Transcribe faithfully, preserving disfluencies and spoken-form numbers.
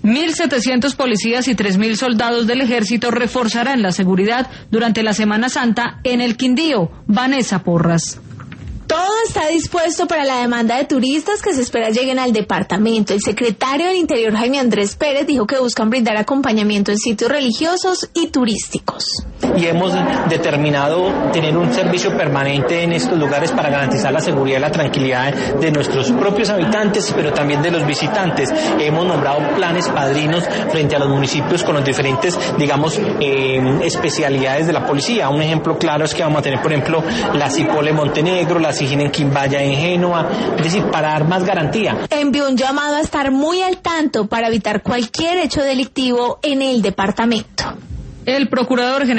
mil setecientos policías y tres mil soldados del ejército reforzarán la seguridad durante la Semana Santa en el Quindío. Vanessa Porras. Todo está dispuesto para la demanda de turistas que se espera lleguen al departamento. El secretario del Interior, Jaime Andrés Pérez, dijo que buscan brindar acompañamiento en sitios religiosos y turísticos. Y hemos determinado tener un servicio permanente en estos lugares para garantizar la seguridad y la tranquilidad de nuestros propios habitantes, pero también de los visitantes. Hemos nombrado planes padrinos frente a los municipios con los diferentes, digamos, eh, especialidades de la policía. Un ejemplo claro es que vamos a tener, por ejemplo, la Cipole en Montenegro, la Sigina en Quimbaya, en Génova, es decir, para dar más garantía. Envió un llamado a estar muy al tanto para evitar cualquier hecho delictivo en el departamento. El procurador general